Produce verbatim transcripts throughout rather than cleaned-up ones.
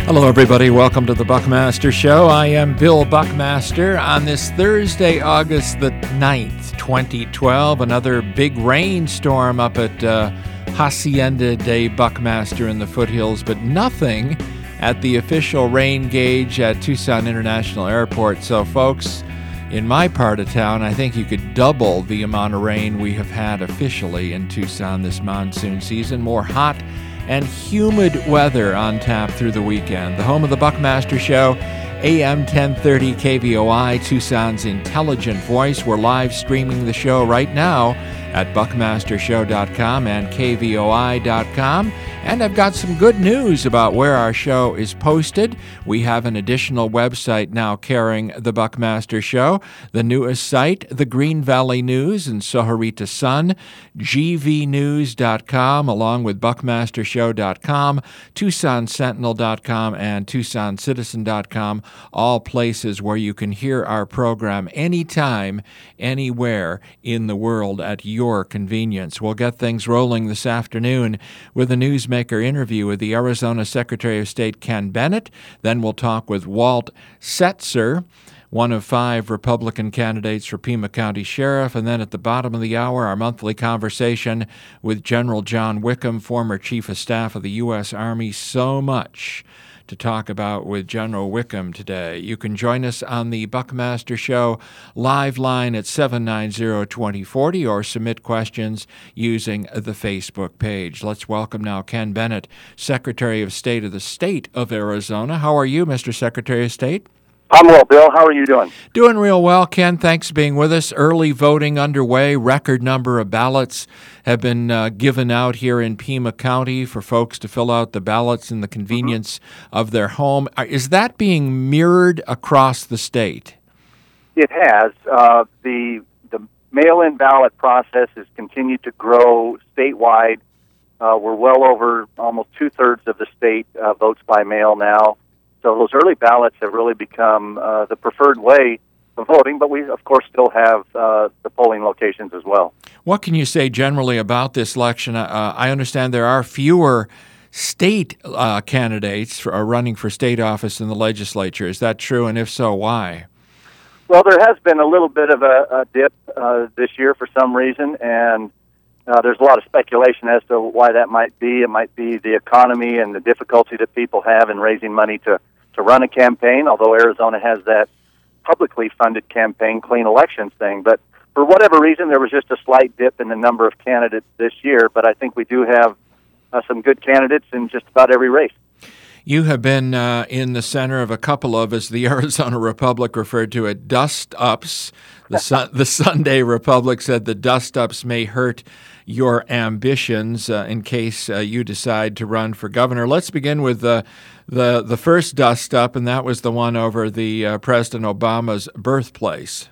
Hello, everybody. Welcome to the Buckmaster Show. I am Bill Buckmaster. On this Thursday, August the ninth, twenty twelve, another big rainstorm up at uh, Hacienda de Buckmaster in the foothills, but nothing at the official rain gauge at Tucson International Airport. So, folks, in my part of town, I think you could double the amount of rain we have had officially in Tucson this monsoon season. More hot and humid weather on tap through the weekend. The home of the Buckmaster Show, A M ten thirty K V O I, Tucson's intelligent voice. We're live streaming the show right now at buckmaster show dot com and K V O I dot com. And I've got some good news about where our show is posted. We have an additional website now carrying the Buckmaster Show. The newest site, the Green Valley News and Sohorita Sun, G V news dot com, along with buckmaster show dot com, tucson sentinel dot com, and tucson citizen dot com, all places where you can hear our program anytime, anywhere in the world at your convenience. We'll get things rolling this afternoon with a newsmaker interview with the Arizona Secretary of State Ken Bennett. Then we'll talk with Walt Setzer, one of five Republican candidates for Pima County Sheriff. And then at the bottom of the hour, our monthly conversation with General John Wickham, former Chief of Staff of the U S Army. So much to talk about with General Wickham today. You can join us on the Buckmaster Show live line at seven nine zero, two zero four zero or submit questions using the Facebook page. Let's welcome now Ken Bennett, Secretary of State of the State of Arizona. How are you, Mister Secretary of State? I'm well, Bill. How are you doing? Doing real well, Ken. Thanks for being with us. Early voting underway. Record number of ballots have been uh, given out here in Pima County for folks to fill out the ballots in the convenience mm-hmm. of their home. Is that being mirrored across the state? It has. Uh, the the mail-in ballot process has continued to grow statewide. Uh, we're well over almost two-thirds of the state uh, votes by mail now. So those early ballots have really become uh, the preferred way of voting, but we, of course, still have uh, the polling locations as well. What can you say generally about this election? Uh, I understand there are fewer state uh, candidates for, uh, running for state office in the legislature. Is that true, and if so, why? Well, there has been a little bit of a, a dip uh, this year for some reason, and Uh, there's a lot of speculation as to why that might be. It might be the economy and the difficulty that people have in raising money to, to run a campaign, although Arizona has that publicly funded campaign clean elections thing. But for whatever reason, there was just a slight dip in the number of candidates this year. But I think we do have uh, some good candidates in just about every race. You have been uh, in the center of a couple of, as the Arizona Republic referred to it, dust-ups. The, su- the Sunday Republic said the dust-ups may hurt your ambitions uh, in case uh, you decide to run for governor. Let's begin with the the, the first dust-up, and that was the one over the uh, President Obama's birthplace.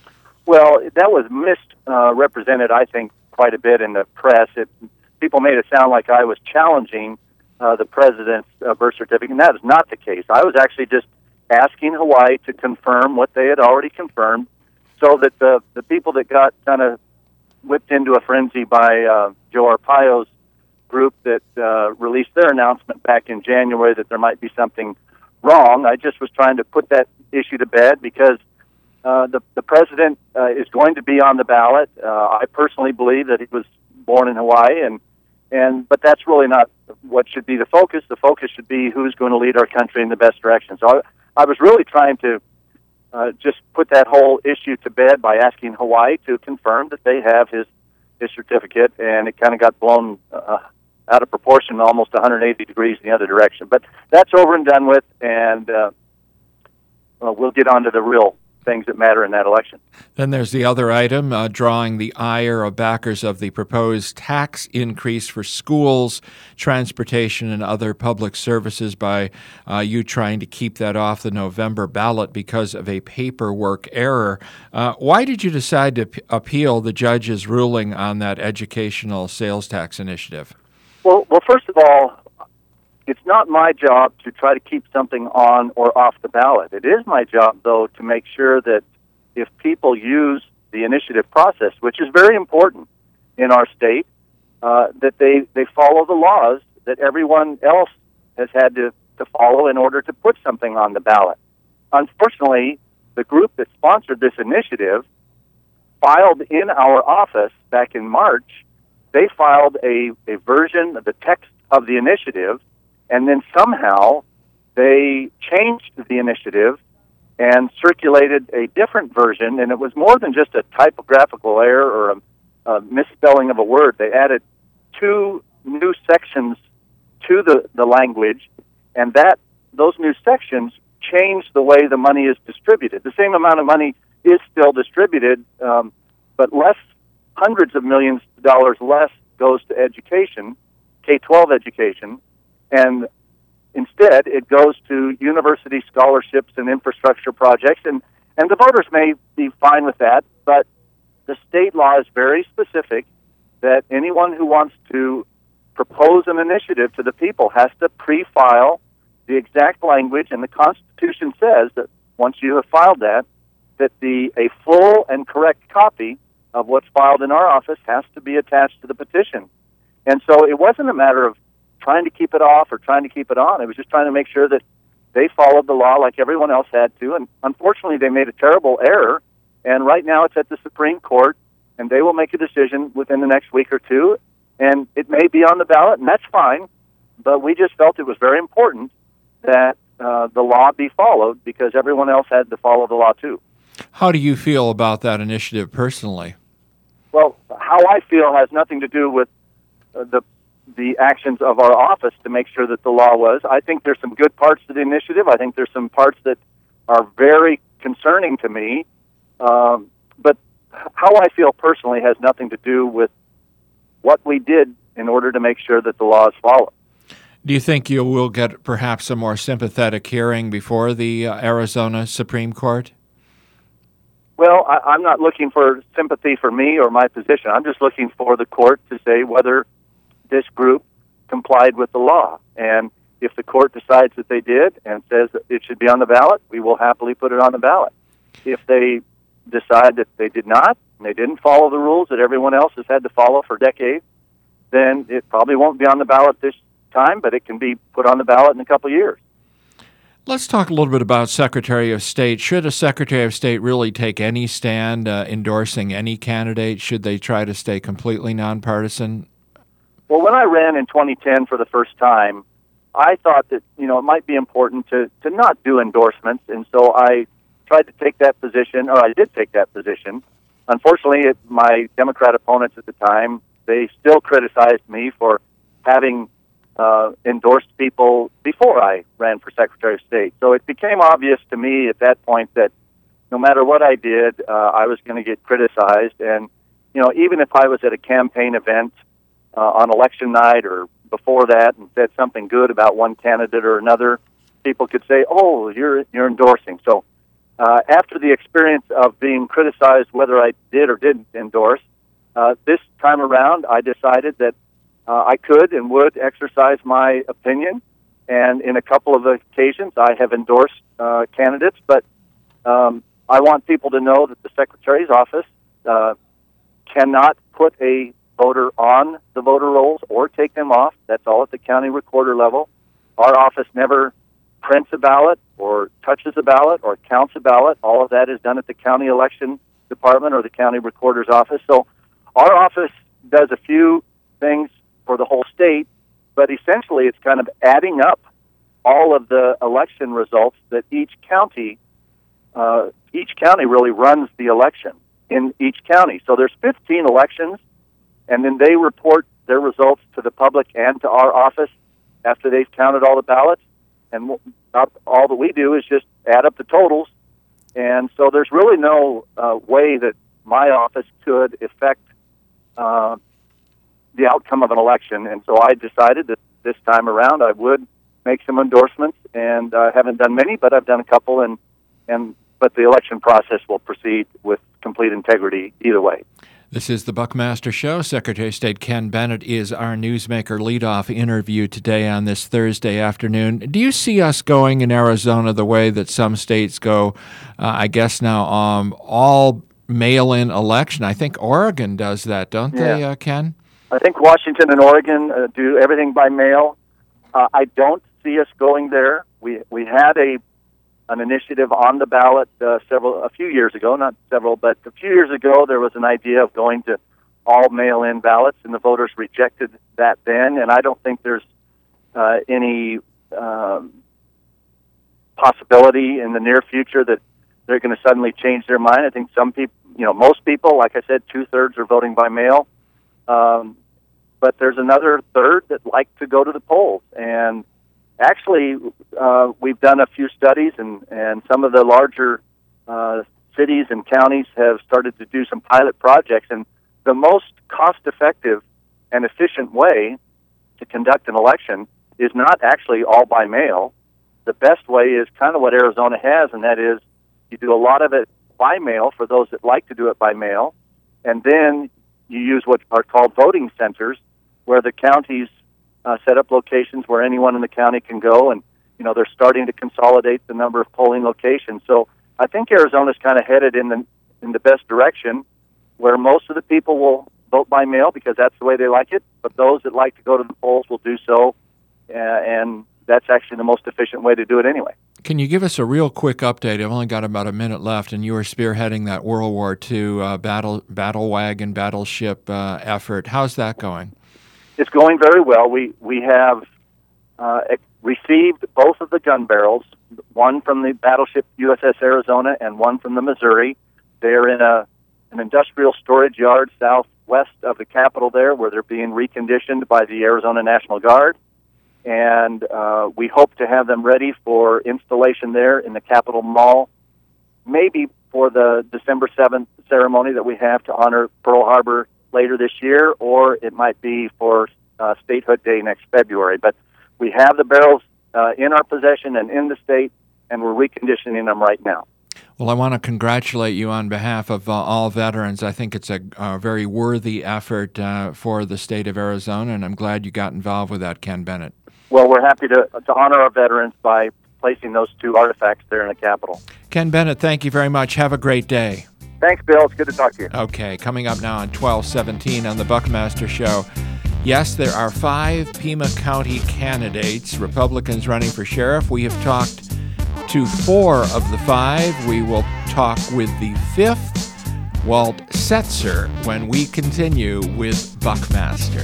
Well, that was misrepresented, uh, I think, quite a bit in the press. It, people made it sound like I was challenging Uh, the president's uh, birth certificate, and that is not the case. I was actually just asking Hawaii to confirm what they had already confirmed so that the, the people that got kind of whipped into a frenzy by uh, Joe Arpaio's group that uh, released their announcement back in January that there might be something wrong, I just was trying to put that issue to bed because uh, the, the president uh, is going to be on the ballot. Uh, I personally believe that he was born in Hawaii, and And but that's really not what should be the focus. The focus should be who's going to lead our country in the best direction. So I, I was really trying to uh, just put that whole issue to bed by asking Hawaii to confirm that they have his his certificate, and it kind of got blown uh, out of proportion, almost one hundred eighty degrees in the other direction. But that's over and done with, and uh, well, we'll get on to the real things that matter in that election. Then there's the other item, uh, drawing the ire of backers of the proposed tax increase for schools, transportation, and other public services by uh, you trying to keep that off the November ballot because of a paperwork error. Uh, why did you decide to p- appeal the judge's ruling on that educational sales tax initiative? Well, well, first of all, it's not my job to try to keep something on or off the ballot. It is my job, though, to make sure that if people use the initiative process, which is very important in our state, uh, that they, they follow the laws that everyone else has had to to follow in order to put something on the ballot. Unfortunately, the group that sponsored this initiative filed in our office back in March. They filed a, a version of the text of the initiative, and then somehow they changed the initiative and circulated a different version, and it was more than just a typographical error or a, a misspelling of a word. They added two new sections to the, the language, and that those new sections changed the way the money is distributed. The same amount of money is still distributed, um, but less, hundreds of millions of dollars less goes to education, K twelve education, and instead it goes to university scholarships and infrastructure projects, and, and the voters may be fine with that, but the state law is very specific that anyone who wants to propose an initiative to the people has to pre-file the exact language, and the Constitution says that once you have filed that, that the a full and correct copy of what's filed in our office has to be attached to the petition. And so it wasn't a matter of trying to keep it off or trying to keep it on. It was just trying to make sure that they followed the law like everyone else had to. And unfortunately, they made a terrible error. And right now it's at the Supreme Court, and they will make a decision within the next week or two. And it may be on the ballot, and that's fine. But we just felt it was very important that uh, the law be followed because everyone else had to follow the law too. How do you feel about that initiative personally? Well, how I feel has nothing to do with uh, the the actions of our office to make sure that the law was. I think there's some good parts to the initiative. I think there's some parts that are very concerning to me. Um, but how I feel personally has nothing to do with what we did in order to make sure that the law is followed. Do you think you will get perhaps a more sympathetic hearing before the uh, Arizona Supreme Court? Well, I, I'm not looking for sympathy for me or my position. I'm just looking for the court to say whether this group complied with the law. And if the court decides that they did and says that it should be on the ballot, we will happily put it on the ballot. If they decide that they did not, and they didn't follow the rules that everyone else has had to follow for decades, then it probably won't be on the ballot this time, but it can be put on the ballot in a couple of years. Let's talk a little bit about Secretary of State. Should a Secretary of State really take any stand uh, endorsing any candidate? Should they try to stay completely nonpartisan? Well, when I ran in twenty ten for the first time, I thought that, you know, it might be important to, to not do endorsements, and so I tried to take that position, or I did take that position. Unfortunately, it, my Democrat opponents at the time, they still criticized me for having uh, endorsed people before I ran for Secretary of State. So it became obvious to me at that point that no matter what I did, uh, I was going to get criticized. And, you know, even if I was at a campaign event uh, on election night or before that and said something good about one candidate or another, people could say, oh, you're you're endorsing. So uh, after the experience of being criticized whether I did or didn't endorse, uh, this time around I decided that uh, I could and would exercise my opinion. And in a couple of occasions I have endorsed uh, candidates, but um, I want people to know that the Secretary's office uh, cannot put a voter on the voter rolls or take them off. That's all at the county recorder level. Our office never prints a ballot or touches a ballot or counts a ballot. All of that is done at the county election department or the county recorder's office. So our office does a few things for the whole state, but essentially it's kind of adding up all of the election results that each county, uh, each county really runs the election in each county. So there's fifteen elections, and then they report their results to the public and to our office after they've counted all the ballots. And all that we do is just add up the totals. And so there's really no uh, way that my office could affect uh, the outcome of an election. And so I decided that this time around I would make some endorsements, and I uh, haven't done many, but I've done a couple, and, and but the election process will proceed with complete integrity either way. This is the Buckmaster Show. Secretary of State Ken Bennett is our Newsmaker leadoff interview today on this Thursday afternoon. Do you see us going in Arizona the way that some states go, uh, I guess now, um, all mail-in election? I think Oregon does that, don't yeah. they, uh, Ken? I think Washington and Oregon uh, do everything by mail. Uh, I don't see us going there. We we had a an initiative on the ballot uh, several a few years ago, not several, but a few years ago. There was an idea of going to all mail-in ballots, and the voters rejected that then. And I don't think there's uh, any um, possibility in the near future that they're going to suddenly change their mind. I think some people, you know, most people, like I said, two-thirds are voting by mail. Um, but there's another third that like to go to the polls. And actually, uh, we've done a few studies, and, and some of the larger uh, cities and counties have started to do some pilot projects. And the most cost-effective and efficient way to conduct an election is not actually all by mail. The best way is kind of what Arizona has, and that is you do a lot of it by mail for those that like to do it by mail, and then you use what are called voting centers, where the counties uh, set up locations where anyone in the county can go, and you know they're starting to consolidate the number of polling locations. So I think Arizona's kind of headed in the in the best direction, where most of the people will vote by mail because that's the way they like it, but those that like to go to the polls will do so, uh, and that's actually the most efficient way to do it anyway. Can you give us a real quick update? I've only got about a minute left, and you were spearheading that World War Two uh, battle battle wagon, battleship uh, effort. How's that going? It's going very well. We we have uh, received both of the gun barrels, one from the battleship U S S Arizona and one from the Missouri. They're in a an industrial storage yard southwest of the Capitol there, where they're being reconditioned by the Arizona National Guard. And uh, we hope to have them ready for installation there in the Capitol Mall, maybe for the December seventh ceremony that we have to honor Pearl Harbor later this year, or it might be for uh, Statehood Day next February. But we have the barrels uh, in our possession and in the state, and we're reconditioning them right now. Well, I want to congratulate you on behalf of uh, all veterans. I think it's a, a very worthy effort uh, for the state of Arizona, and I'm glad you got involved with that, Ken Bennett. Well, we're happy to, to honor our veterans by placing those two artifacts there in the Capitol. Ken Bennett, thank you very much. Have a great day. Thanks, Bill. It's good to talk to you. Okay, coming up now on twelve seventeen on the Buckmaster Show. Yes, there are five Pima County candidates, Republicans running for sheriff. We have talked to four of the five. We will talk with the fifth, Walt Setzer, when we continue with Buckmaster.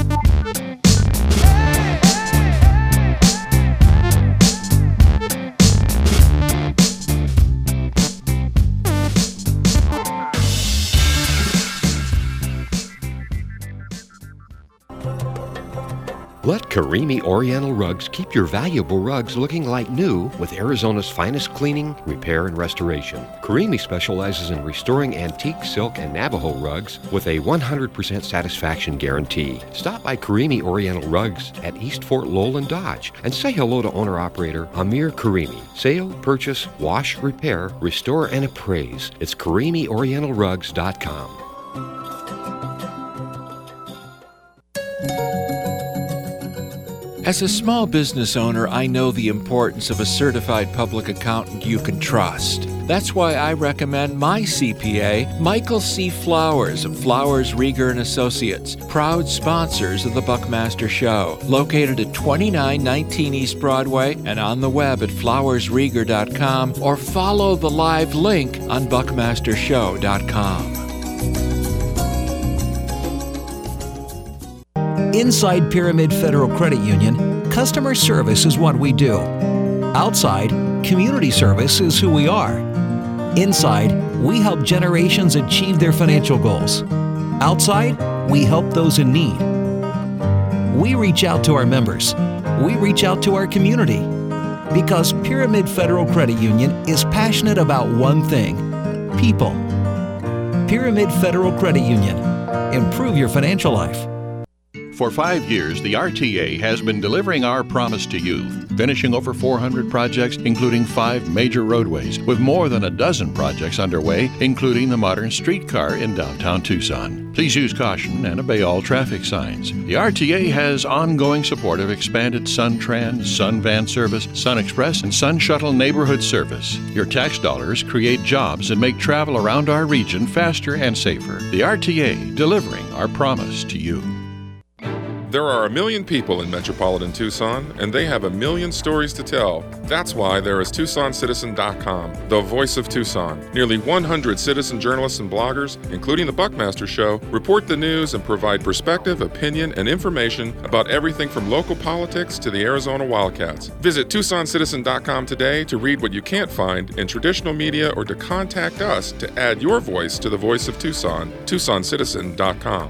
Let Karimi Oriental Rugs keep your valuable rugs looking like new with Arizona's finest cleaning, repair, and restoration. Karimi specializes in restoring antique silk and Navajo rugs with a one hundred percent satisfaction guarantee. Stop by Karimi Oriental Rugs at East Fort Lowell and Dodge and say hello to owner-operator Amir Karimi. Sale, purchase, wash, repair, restore, and appraise. It's Karimi Oriental Rugs dot com. As a small business owner, I know the importance of a certified public accountant you can trust. That's why I recommend my C P A, Michael C. Flowers of Flowers, Rieger and Associates, proud sponsors of the Buckmaster Show, located at twenty-nine nineteen East Broadway and on the web at flowers rieger dot com, or follow the live link on buckmaster show dot com. Inside Pyramid Federal Credit Union, customer service is what we do. Outside, community service is who we are. Inside, we help generations achieve their financial goals. Outside, we help those in need. We reach out to our members. We reach out to our community. Because Pyramid Federal Credit Union is passionate about one thing: people. Pyramid Federal Credit Union. Improve your financial life. For five years, the R T A has been delivering our promise to you, finishing over four hundred projects, including five major roadways, with more than a dozen projects underway, including the modern streetcar in downtown Tucson. Please use caution and obey all traffic signs. The R T A has ongoing support of expanded SunTran, SunVan service, SunExpress, and SunShuttle neighborhood service. Your tax dollars create jobs and make travel around our region faster and safer. The R T A, delivering our promise to you. There are a million people in metropolitan Tucson, and they have a million stories to tell. That's why there is Tucson Citizen dot com, the voice of Tucson. Nearly one hundred citizen journalists and bloggers, including the Buckmaster Show, report the news and provide perspective, opinion, and information about everything from local politics to the Arizona Wildcats. Visit Tucson Citizen dot com today to read what you can't find in traditional media or to contact us to add your voice to the voice of Tucson. Tucson Citizen dot com.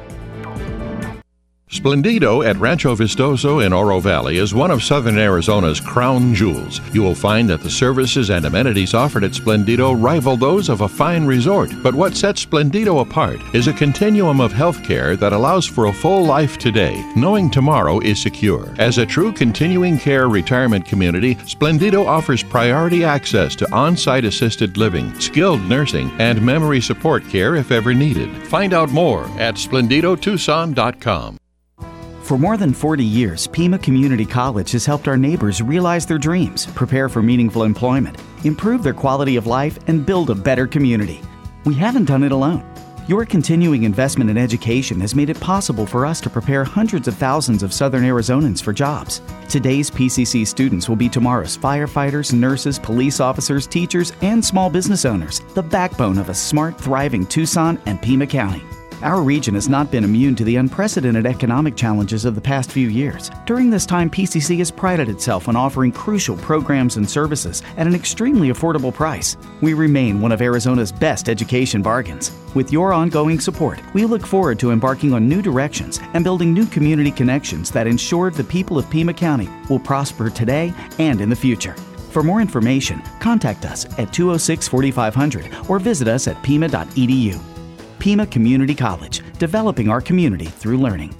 Splendido at Rancho Vistoso in Oro Valley is one of Southern Arizona's crown jewels. You will find that the services and amenities offered at Splendido rival those of a fine resort. But what sets Splendido apart is a continuum of health care that allows for a full life today, knowing tomorrow is secure. As a true continuing care retirement community, Splendido offers priority access to on-site assisted living, skilled nursing, and memory support care if ever needed. Find out more at Splendido Tucson dot com. For more than forty years, Pima Community College has helped our neighbors realize their dreams, prepare for meaningful employment, improve their quality of life, and build a better community. We haven't done it alone. Your continuing investment in education has made it possible for us to prepare hundreds of thousands of Southern Arizonans for jobs. Today's P C C students will be tomorrow's firefighters, nurses, police officers, teachers, and small business owners, the backbone of a smart, thriving Tucson and Pima County. Our region has not been immune to the unprecedented economic challenges of the past few years. During this time, P C C has prided itself on offering crucial programs and services at an extremely affordable price. We remain one of Arizona's best education bargains. With your ongoing support, we look forward to embarking on new directions and building new community connections that ensure the people of Pima County will prosper today and in the future. For more information, contact us at two oh six, forty-five hundred or visit us at pima dot e d u. Pima Community College, developing our community through learning.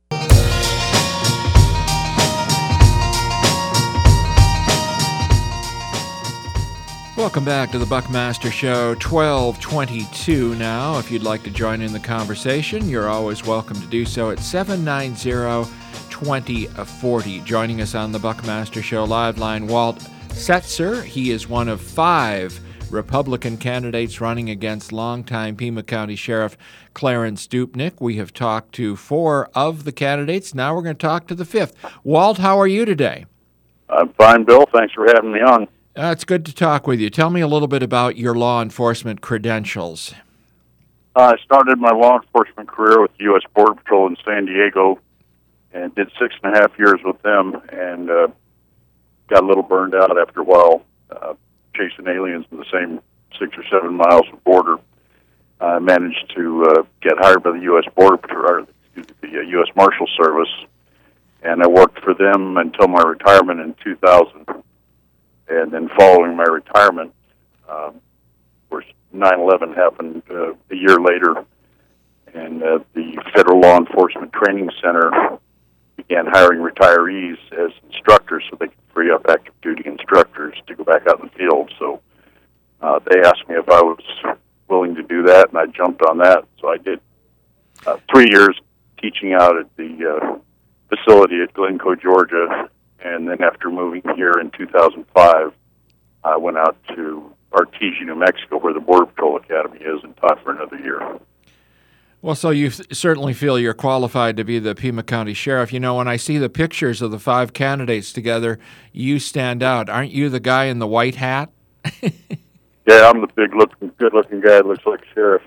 Welcome back to the Buckmaster Show, twelve twenty-two now. If you'd like to join in the conversation, you're always welcome to do so at seven nine zero, two oh four oh. Joining us on the Buckmaster Show live line, Walt Setzer. He is one of five Republican candidates running against longtime Pima County Sheriff Clarence Dupnick. We have talked to four of the candidates. Now we're going to talk to the fifth. Walt, how are you today? I'm fine, Bill. Thanks for having me on. Uh, it's good to talk with you. Tell me a little bit about your law enforcement credentials. Uh, I started my law enforcement career with the U S Border Patrol in San Diego and did six and a half years with them and uh, got a little burned out after a while. Uh, chasing aliens in the same six or seven miles of border. I managed to uh, get hired by the U S Border Patrol, or excuse me, the uh, U S Marshal Service, and I worked for them until my retirement in two thousand. And then following my retirement, um, of course, nine eleven happened uh, a year later, and uh, the Federal Law Enforcement Training Center began hiring retirees as instructors so they could free up active duty instructors to go back out in the field. So uh, they asked me if I was willing to do that, and I jumped on that. So I did uh, three years teaching out at the uh, facility at Glencoe, Georgia, and then after moving here in two thousand five, I went out to Artesia, New Mexico, where the Border Patrol Academy is, and taught for another year. Well, so you certainly feel you're qualified to be the Pima County Sheriff. You know, when I see the pictures of the five candidates together, you stand out. Aren't you the guy in the white hat? Yeah, I'm the big-looking, good-looking guy that looks like a sheriff.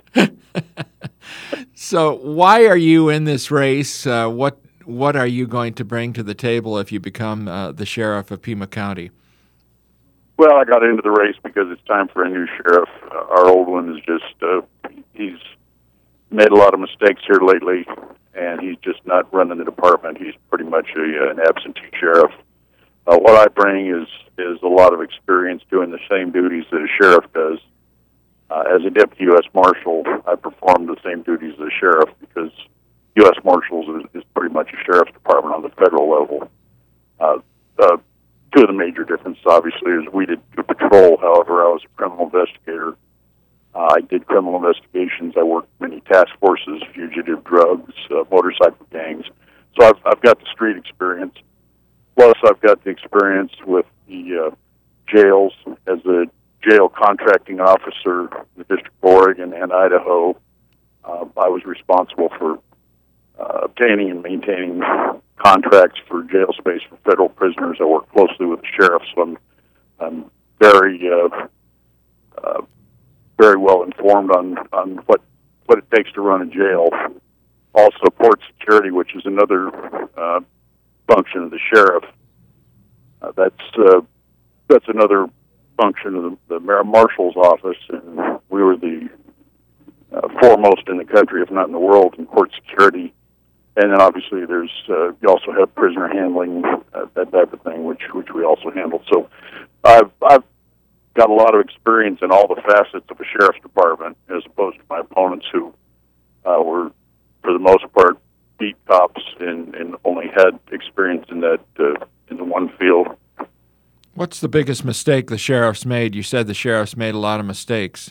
So why are you in this race? Uh, what what are you going to bring to the table if you become uh, the sheriff of Pima County? Well, I got into the race because it's time for a new sheriff. Uh, our old one is just, uh, he's made a lot of mistakes here lately, and he's just not running the department. He's pretty much a, an absentee sheriff. Uh, what I bring is is a lot of experience doing the same duties that a sheriff does. Uh, as a deputy U S Marshal, I perform the same duties as a sheriff because U S Marshals is, is pretty much a sheriff's department on the federal level. Uh, uh, two of the major differences, obviously, is we did a patrol. However, I was a criminal investigator. Uh, I did criminal investigations. I worked many task forces, fugitive drugs, uh, motorcycle gangs. So I've, I've got the street experience. Plus, I've got the experience with the uh, jails as a jail contracting officer in the District of Oregon and Idaho. Uh, I was responsible for uh, obtaining and maintaining contracts for jail space for federal prisoners. I work closely with the sheriff, so I'm, I'm very, uh, uh, very well informed on, on what, what it takes to run a jail. Also, port security, which is another uh, function of the sheriff. Uh, that's uh, that's another function of the, the marshal's office, and we were the uh, foremost in the country, if not in the world, in port security. And then obviously there's uh, you also have prisoner handling, uh, that type of thing, which which we also handle. So I've I've got a lot of experience in all the facets of a sheriff's department, as opposed to my opponents who uh, were, for the most part, beat cops and, and only had experience in that uh, in the one field. What's the biggest mistake the sheriff's made? You said the sheriff's made a lot of mistakes.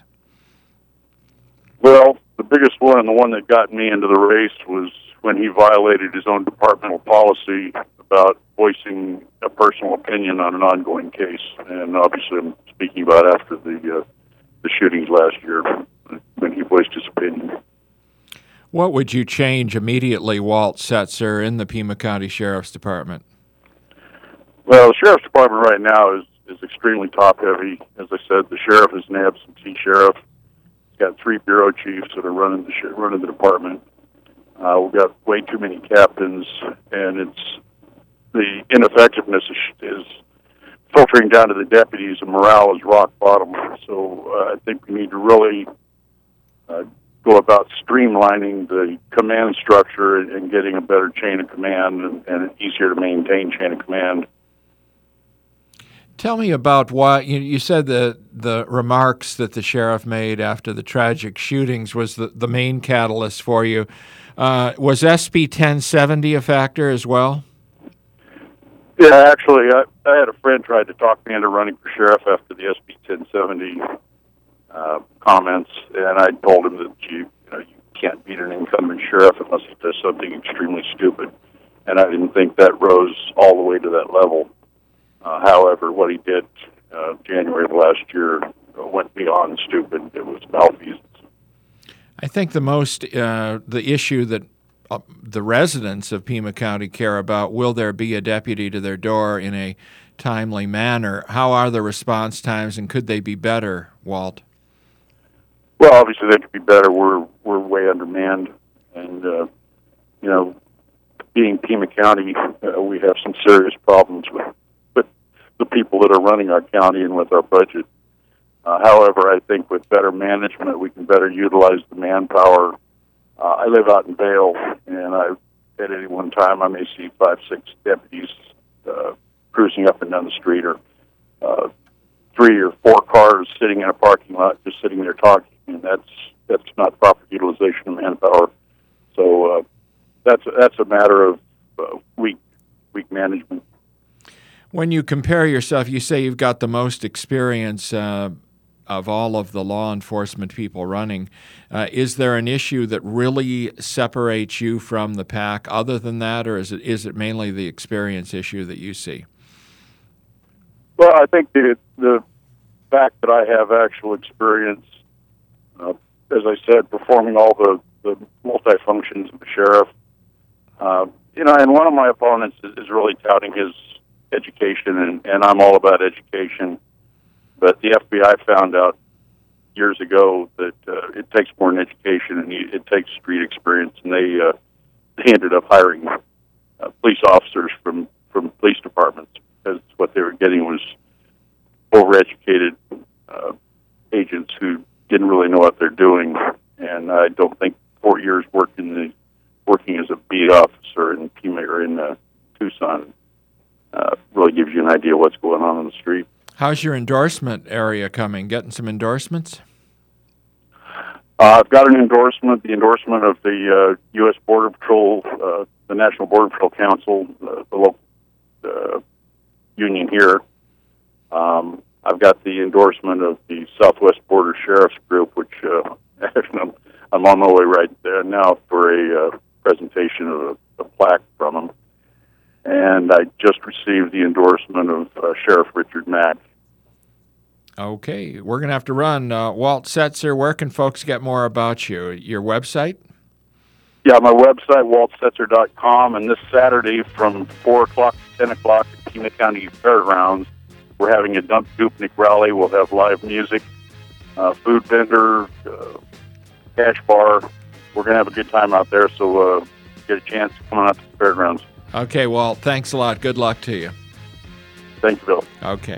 Well, the biggest one, and the one that got me into the race, was when he violated his own departmental policy about voicing a personal opinion on an ongoing case. And obviously I'm speaking about after the uh, the shootings last year, when he voiced his opinion. What would you change immediately, Walt Setzer, in the Pima County Sheriff's Department? Well, the Sheriff's Department right now is, is extremely top-heavy. As I said, the sheriff is an absentee sheriff. He's got three bureau chiefs that are running the sh- running the department. Uh, we've got way too many captains, and it's the ineffectiveness is, is filtering down to the deputies, and morale is rock bottom. So uh, I think we need to really uh, go about streamlining the command structure and, and getting a better chain of command and, and an easier to maintain chain of command. Tell me about why you, you said the the remarks that the sheriff made after the tragic shootings was the, the main catalyst for you. Uh, was S B ten seventy a factor as well? Yeah, actually, I, I had a friend tried to talk me into running for sheriff after the S B ten seventy uh, comments, and I told him that you, you know you can't beat an incumbent sheriff unless he does something extremely stupid, and I didn't think that rose all the way to that level. Uh, however, what he did uh, January of last year went beyond stupid. It was malfeasance. I think the most, uh, the issue that uh, the residents of Pima County care about, will there be a deputy to their door in a timely manner? How are the response times, and could they be better, Walt? Well, obviously they could be better. We're we're way undermanned, and uh, you know, being Pima County, uh, we have some serious problems with with the people that are running our county and with our budget. Uh, however, I think with better management, we can better utilize the manpower. Uh, I live out in Vail, and I, at any one time, I may see five, six deputies uh, cruising up and down the street, or uh, three or four cars sitting in a parking lot, just sitting there talking, and that's that's not proper utilization of manpower. So uh, that's that's a matter of uh, weak weak management. When you compare yourself, you say you've got the most experience uh, of all of the law enforcement people running. Uh, is there an issue that really separates you from the pack other than that, or is it is it mainly the experience issue that you see? Well, I think the, the fact that I have actual experience, uh, as I said, performing all the, the multi-functions of the sheriff, uh, you know, and one of my opponents is, is really touting his education, and, and I'm all about education. But the F B I found out years ago that uh, it takes more than education, and it takes street experience, and they uh, they ended up hiring uh, police officers from, from police departments, because what they were getting was overeducated uh, agents who didn't really know what they're doing. And I don't think four years working the working as a beat officer in Pima or in uh, Tucson uh, really gives you an idea what's going on in the street. How's your endorsement area coming? Getting some endorsements? Uh, I've got an endorsement, the endorsement of the uh, U S Border Patrol, uh, the National Border Patrol Council, uh, the local uh, union here. Um, I've got the endorsement of the Southwest Border Sheriff's Group, which uh, I'm, I'm on my way right there now for a uh, presentation of a, a plaque from them. And I just received the endorsement of uh, Sheriff Richard Mack. Okay, we're going to have to run. Uh, Walt Setzer, where can folks get more about you? Your website? Yeah, my website, walt setzer dot com, and this Saturday from four o'clock to ten o'clock at Pima County Fairgrounds, we're having a Dump Dupnik rally. We'll have live music, uh, food vendor, uh, cash bar. We're going to have a good time out there, so uh, get a chance to come on out to the fairgrounds. Okay, Walt, thanks a lot. Good luck to you. Thank you, Bill. Okay.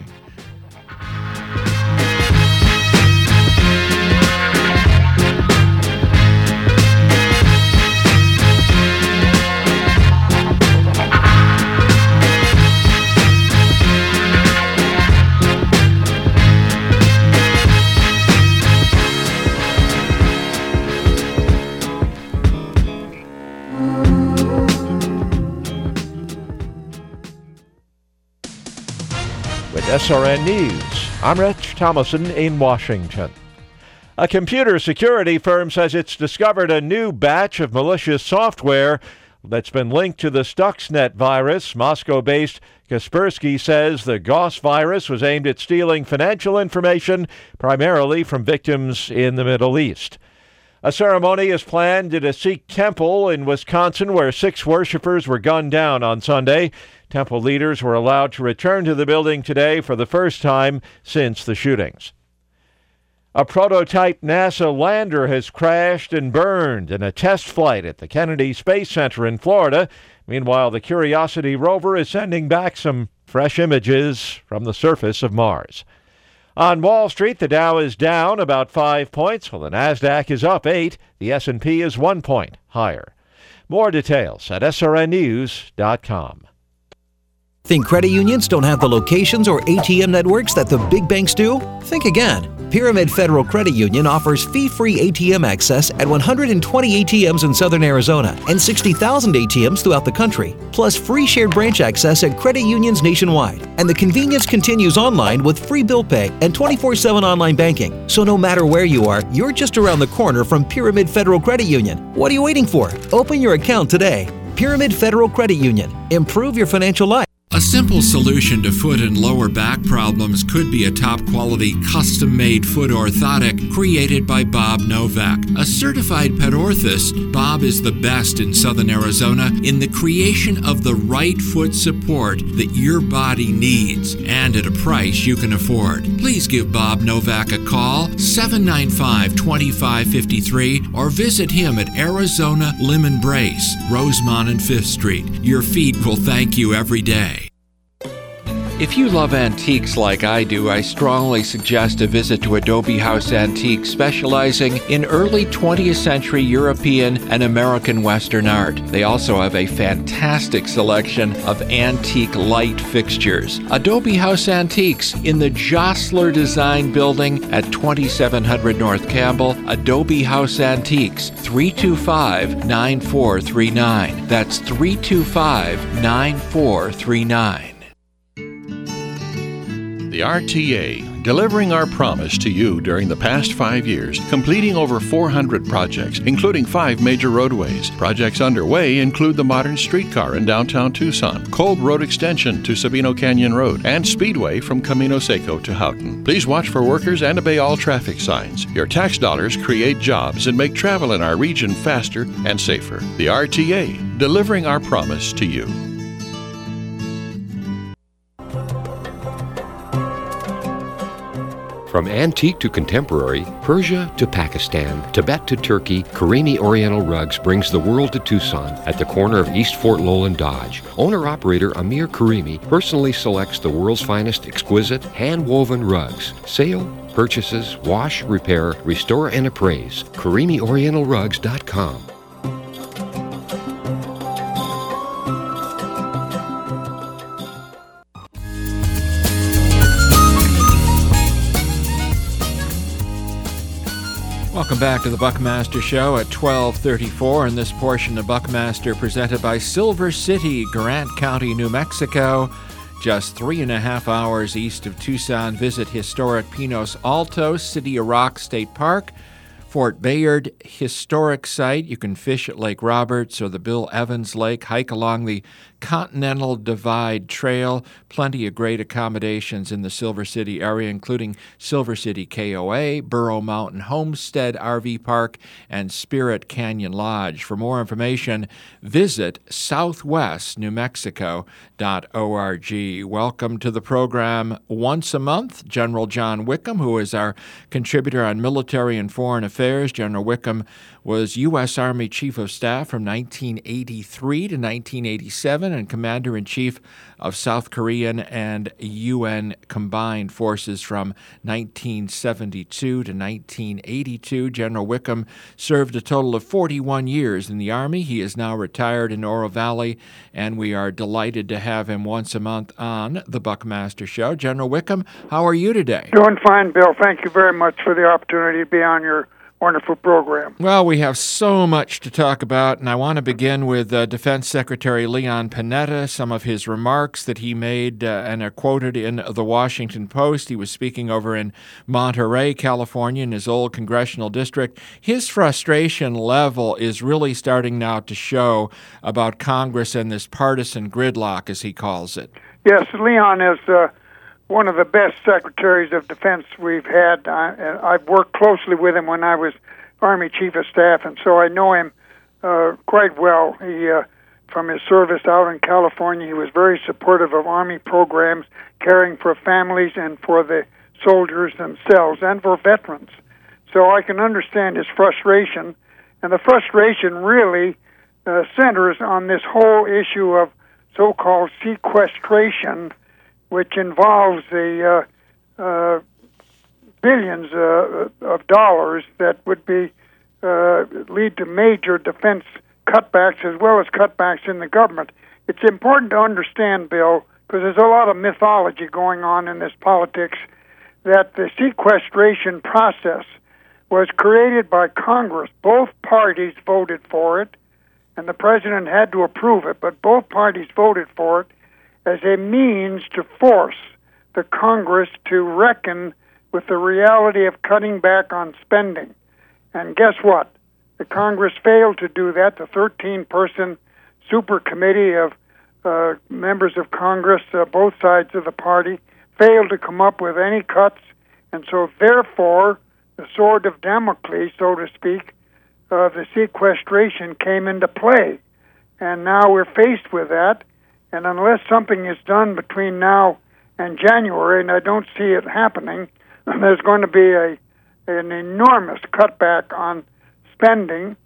S R N News. I'm Rich Thomason in Washington. A computer security firm says it's discovered a new batch of malicious software that's been linked to the Stuxnet virus. Moscow-based Kaspersky says the Gauss virus was aimed at stealing financial information, primarily from victims in the Middle East. A ceremony is planned at a Sikh temple in Wisconsin where six worshipers were gunned down on Sunday. Temple leaders were allowed to return to the building today for the first time since the shootings. A prototype NASA lander has crashed and burned in a test flight at the Kennedy Space Center in Florida. Meanwhile, the Curiosity rover is sending back some fresh images from the surface of Mars. On Wall Street, the Dow is down about five points, while the Nasdaq is up eight. The S and P is one point higher. More details at S R N news dot com. Think credit unions don't have the locations or A T M networks that the big banks do? Think again. Pyramid Federal Credit Union offers fee-free A T M access at one hundred twenty A T Ms in southern Arizona and sixty thousand A T Ms throughout the country, plus free shared branch access at credit unions nationwide. And the convenience continues online with free bill pay and twenty-four seven online banking. So no matter where you are, you're just around the corner from Pyramid Federal Credit Union. What are you waiting for? Open your account today. Pyramid Federal Credit Union. Improve your financial life. A simple solution to foot and lower back problems could be a top-quality, custom-made foot orthotic created by Bob Novak. A certified pet orthist, Bob is the best in southern Arizona in the creation of the right foot support that your body needs, and at a price you can afford. Please give Bob Novak a call, seven nine five, two five five three, or visit him at Arizona Lemon Brace, Rosemont and Fifth Street. Your feet will thank you every day. If you love antiques like I do, I strongly suggest a visit to Adobe House Antiques, specializing in early twentieth century European and American Western art. They also have a fantastic selection of antique light fixtures. Adobe House Antiques in the Jostler Design Building at twenty-seven hundred North Campbell. Adobe House Antiques, three two five, nine four three nine. That's three two five, nine four three nine. The R T A, delivering our promise to you during the past five years, completing over four hundred projects, including five major roadways. Projects underway include the modern streetcar in downtown Tucson, Kolb Road Extension to Sabino Canyon Road, and Speedway from Camino Seco to Houghton. Please watch for workers and obey all traffic signs. Your tax dollars create jobs and make travel in our region faster and safer. The R T A, delivering our promise to you. From antique to contemporary, Persia to Pakistan, Tibet to Turkey, Karimi Oriental Rugs brings the world to Tucson at the corner of East Fort Lowell and Dodge. Owner-operator Amir Karimi personally selects the world's finest exquisite, hand-woven rugs. Sale, purchases, wash, repair, restore, and appraise. Karimi Oriental Rugs dot com. Welcome back to the Buckmaster Show at twelve thirty-four, and this portion of Buckmaster presented by Silver City, Grant County, New Mexico. Just three and a half hours east of Tucson. Visit historic Pinos Altos, City of Rock State Park, Fort Bayard Historic Site. You can fish at Lake Roberts or the Bill Evans Lake, hike along the Continental Divide Trail. Plenty of great accommodations in the Silver City area, including Silver City K O A, Burrow Mountain Homestead R V Park, and Spirit Canyon Lodge. For more information, visit southwest new mexico dot org. Welcome to the program once a month, General John Wickham, who is our contributor on military and foreign affairs. General Wickham was U S. Army Chief of Staff from nineteen eighty-three to nineteen eighty-seven and Commander-in-Chief of South Korean and U N Combined Forces from nineteen seventy-two to nineteen eighty-two. General Wickham served a total of forty-one years in the Army. He is now retired in Oro Valley, and we are delighted to have him once a month on the Buckmaster Show. General Wickham, how are you today? Doing fine, Bill. Thank you very much for the opportunity to be on your wonderful program. Well, we have so much to talk about, and I want to begin with uh, Defense Secretary Leon Panetta, some of his remarks that he made uh, and are quoted in the Washington Post. He was speaking over in Monterey, California, in his old congressional district. His frustration level is really starting now to show about Congress and this partisan gridlock, as he calls it. Yes, Leon is uh, one of the best secretaries of defense we've had. I, I've worked closely with him when I was Army Chief of Staff, and so I know him uh, quite well. He, uh, from his service out in California, he was very supportive of Army programs, caring for families and for the soldiers themselves and for veterans. So I can understand his frustration, and the frustration really uh, centers on this whole issue of so-called sequestration, which involves the uh, uh, billions uh, of dollars that would be uh, lead to major defense cutbacks as well as cutbacks in the government. It's important to understand, Bill, because there's a lot of mythology going on in this politics, that the sequestration process was created by Congress. Both parties voted for it, and the president had to approve it, but both parties voted for it as a means to force the Congress to reckon with the reality of cutting back on spending. And guess what? The Congress failed to do that. The thirteen-person super committee of uh, members of Congress, uh, both sides of the party, failed to come up with any cuts. And so, therefore, the sword of Damocles, so to speak, uh, the sequestration came into play. And now we're faced with that. And unless something is done between now and January, and I don't see it happening, there's going to be a an enormous cutback on spending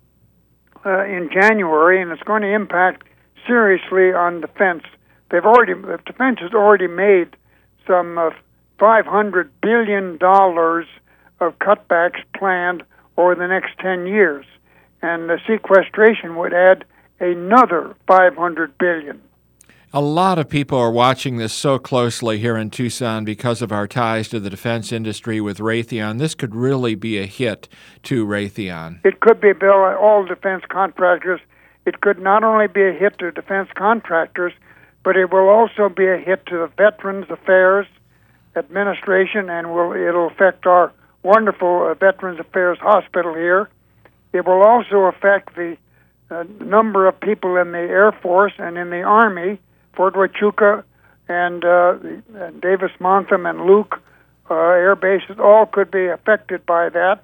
uh, in January, and it's going to impact seriously on defense. They've already, the defense has already made some uh, five hundred billion dollars of cutbacks planned over the next ten years, and the sequestration would add another five hundred billion dollars. A lot of people are watching this so closely here in Tucson because of our ties to the defense industry with Raytheon. This could really be a hit to Raytheon. It could be, Bill, all defense contractors. It could not only be a hit to defense contractors, but it will also be a hit to the Veterans Affairs Administration, and will it'll affect our wonderful uh, Veterans Affairs Hospital here. It will also affect the uh, number of people in the Air Force and in the Army. Fort Huachuca and uh, Davis Monthan and Luke uh, air bases all could be affected by that.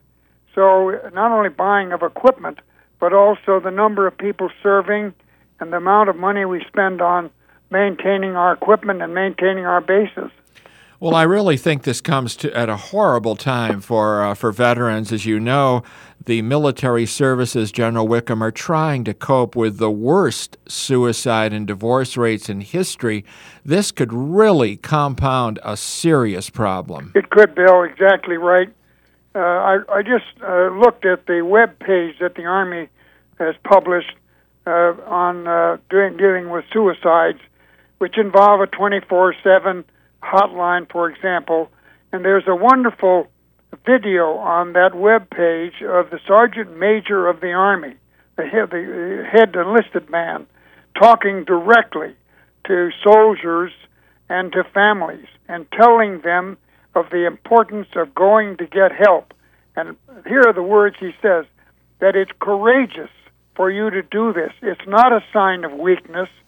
So not only buying of equipment, but also the number of people serving and the amount of money we spend on maintaining our equipment and maintaining our bases. Well, I really think this comes to at a horrible time for uh, for veterans. As you know, the military services, General Wickham, are trying to cope with the worst suicide and divorce rates in history. This could really compound a serious problem. It could, Bill, exactly right. Uh, I, I just uh, looked at the web page that the Army has published uh, on uh, doing, dealing with suicides, which involve a twenty-four seven hotline, for example, and there's a wonderful video on that web page of the Sergeant Major of the Army, the head, the head enlisted man, talking directly to soldiers and to families and telling them of the importance of going to get help. And here are the words he says, that it's courageous for you to do this. It's not a sign of weakness.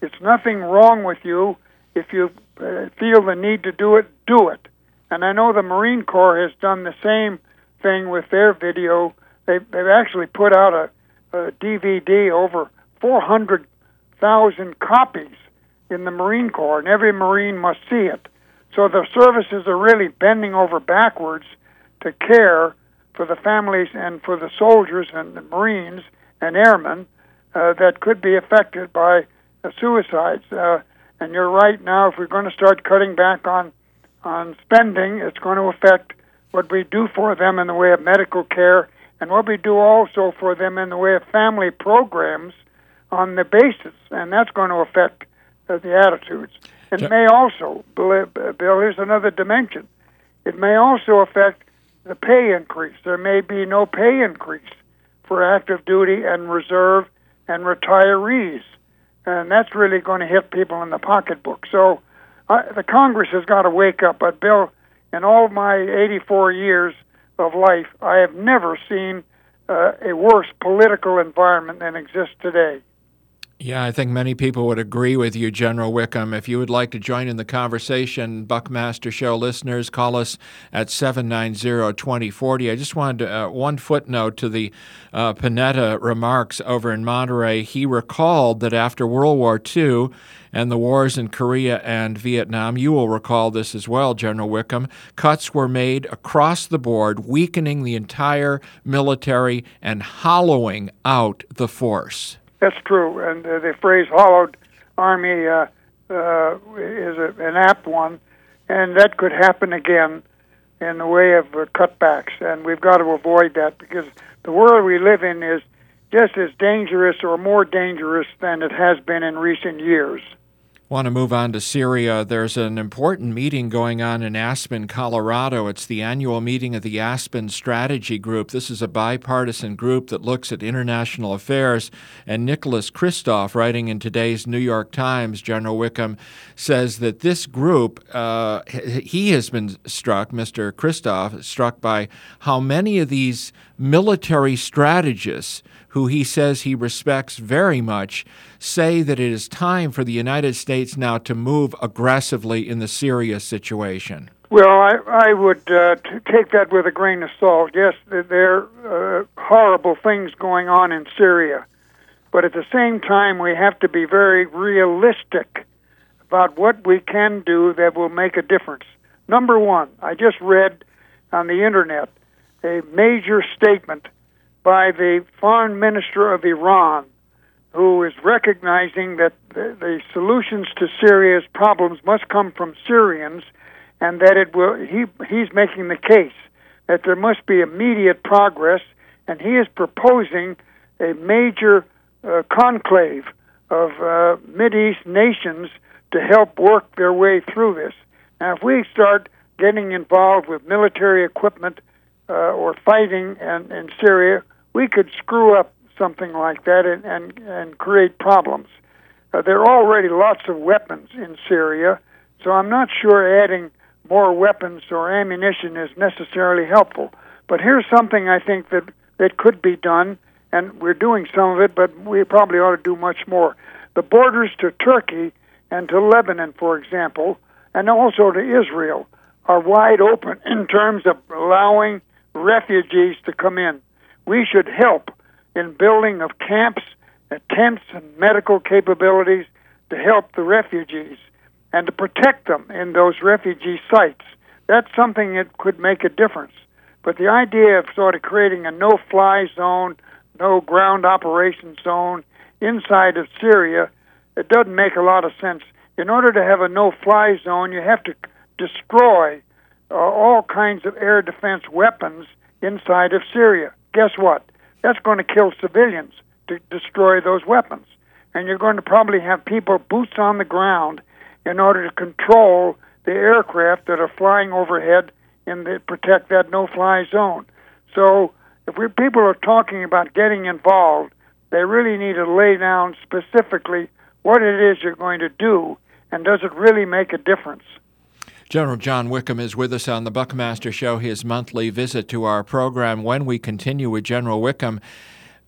It's nothing wrong with you. If you uh, feel the need to do it, do it. And I know the Marine Corps has done the same thing with their video. They've, they've actually put out a, a D V D, over four hundred thousand copies in the Marine Corps, and every Marine must see it. So the services are really bending over backwards to care for the families and for the soldiers and the Marines and airmen uh, that could be affected by uh, suicides. Uh, and you're right, now if we're going to start cutting back on, on spending, it's going to affect what we do for them in the way of medical care and what we do also for them in the way of family programs on the basis, and that's going to affect uh, the attitudes. It yeah. may also, Bill, here's another dimension. It may also affect the pay increase. There may be no pay increase for active duty and reserve and retirees, and that's really going to hit people in the pocketbook. So uh, the Congress has got to wake up. But, Bill, in all of my eighty-four years of life, I have never seen uh, a worse political environment than exists today. Yeah, I think many people would agree with you, General Wickham. If you would like to join in the conversation, Buckmaster Show listeners, call us at seven nine zero, two zero four zero. I just wanted to, uh, one footnote to the uh, Panetta remarks over in Monterey. He recalled that after World War Two and the wars in Korea and Vietnam, you will recall this as well, General Wickham, cuts were made across the board, weakening the entire military and hollowing out the force. That's true, and uh, the phrase "hollowed army" uh, uh, is a, an apt one, and that could happen again in the way of uh, cutbacks, and we've got to avoid that because the world we live in is just as dangerous or more dangerous than it has been in recent years. I want to move on to Syria. There's an important meeting going on in Aspen, Colorado. It's the annual meeting of the Aspen Strategy Group. This is a bipartisan group that looks at international affairs. And Nicholas Kristof, writing in today's New York Times, General Wickham, says that this group, uh, he has been struck, Mister Kristof, struck by how many of these military strategists who he says he respects very much, say that it is time for the United States now to move aggressively in the Syria situation? Well, I, I would uh, t- take that with a grain of salt. Yes, there are uh, horrible things going on in Syria. But at the same time, we have to be very realistic about what we can do that will make a difference. Number one, I just read on the Internet a major statement by the foreign minister of Iran, who is recognizing that the, the solutions to Syria's problems must come from Syrians, and that it will. He he's making the case that there must be immediate progress, and he is proposing a major uh, conclave of uh, Mideast nations to help work their way through this. Now, if we start getting involved with military equipment uh, or fighting in, in Syria, we could screw up something like that and, and, and create problems. Uh, there are already lots of weapons in Syria, so I'm not sure adding more weapons or ammunition is necessarily helpful. But here's something I think that, that could be done, and we're doing some of it, but we probably ought to do much more. The borders to Turkey and to Lebanon, for example, and also to Israel, are wide open in terms of allowing refugees to come in. We should help in building of camps, uh, tents, and medical capabilities to help the refugees and to protect them in those refugee sites. That's something that could make a difference. But the idea of sort of creating a no-fly zone, no ground operation zone inside of Syria, it doesn't make a lot of sense. In order to have a no-fly zone, you have to destroy uh, all kinds of air defense weapons inside of Syria. Guess what? That's going to kill civilians to destroy those weapons. And you're going to probably have people boots on the ground in order to control the aircraft that are flying overhead and to protect that no-fly zone. So if we, people are talking about getting involved, they really need to lay down specifically what it is you're going to do, and does it really make a difference? General John Wickham is with us on the Buckmaster Show, his monthly visit to our program. When we continue with General Wickham,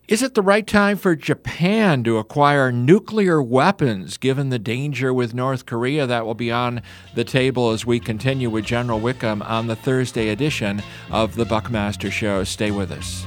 Is it the right time for Japan to acquire nuclear weapons, given the danger with North Korea? That will be on the table as we continue with General Wickham on the Thursday edition of the Buckmaster Show. Stay with us.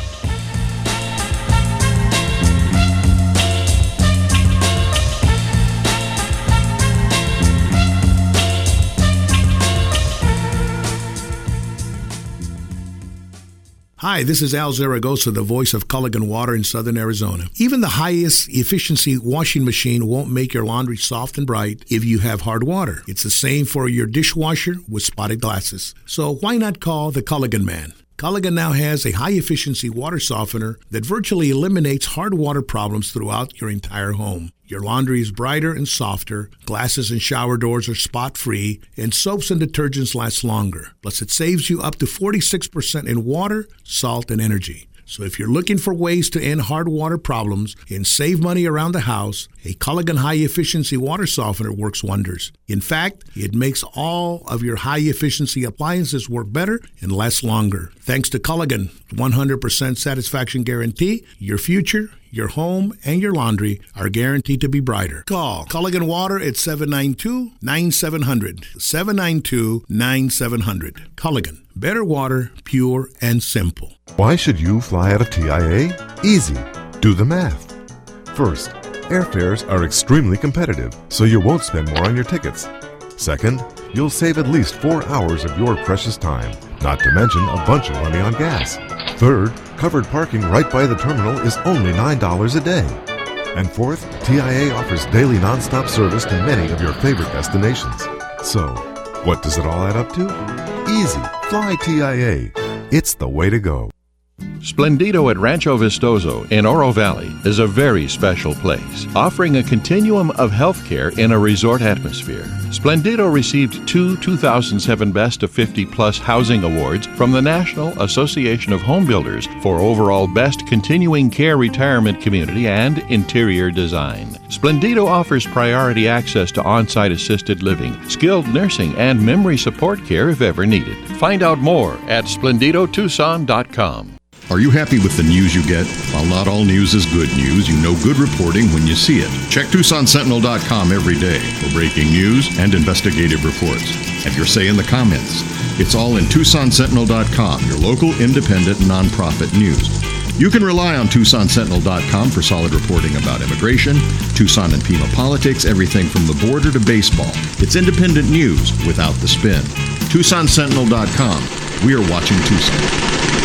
Hi, this is Al Zaragoza, the voice of Culligan Water in Southern Arizona. Even the highest efficiency washing machine won't make your laundry soft and bright if you have hard water. It's the same for your dishwasher with spotted glasses. So why not call the Culligan Man? Culligan now has a high-efficiency water softener that virtually eliminates hard water problems throughout your entire home. Your laundry is brighter and softer, glasses and shower doors are spot-free, and soaps and detergents last longer. Plus, it saves you up to forty-six percent in water, salt, and energy. So if you're looking for ways to end hard water problems and save money around the house, a Culligan high-efficiency water softener works wonders. In fact, it makes all of your high-efficiency appliances work better and last longer. Thanks to Culligan one hundred percent satisfaction guarantee, your future, your home, and your laundry are guaranteed to be brighter. Call Culligan Water at seven nine two, nine seven zero zero, seven nine two, nine seven zero zero. Culligan, better water, pure and simple. Why should you fly out of T I A? Easy. Do the math. First, airfares are extremely competitive, so you won't spend more on your tickets. Second, you'll save at least four hours of your precious time, not to mention a bunch of money on gas. Third, covered parking right by the terminal is only nine dollars a day. And fourth, T I A offers daily nonstop service to many of your favorite destinations. So, what does it all add up to? Easy. Fly T I A. It's the way to go. Splendido at Rancho Vistoso in Oro Valley is a very special place, offering a continuum of healthcare in a resort atmosphere. Splendido received two two thousand seven Best of fifty Plus Housing Awards from the National Association of Home Builders for overall Best Continuing Care Retirement Community and Interior Design. Splendido offers priority access to on-site assisted living, skilled nursing, and memory support care if ever needed. Find out more at splendido tucson dot com. Are you happy with the news you get? While not all news is good news, you know good reporting when you see it. Check tucson sentinel dot com every day for breaking news and investigative reports. Have your say in the comments. It's all in tucson sentinel dot com, your local independent nonprofit news. You can rely on tucson sentinel dot com for solid reporting about immigration, Tucson and Pima politics, everything from the border to baseball. It's independent news without the spin. tucson sentinel dot com. We are watching Tucson.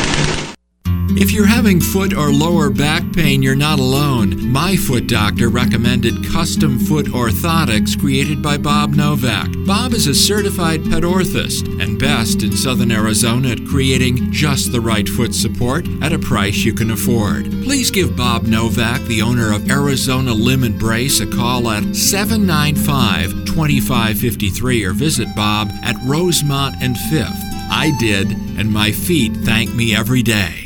If you're having foot or lower back pain, you're not alone. My Foot Doctor recommended custom foot orthotics created by Bob Novak. Bob is a certified pet orthist and best in Southern Arizona at creating just the right foot support at a price you can afford. Please give Bob Novak, the owner of Arizona Limb and Brace, a call at seven nine five, two five five three or visit Bob at Rosemont and Fifth. I did, and my feet thank me every day.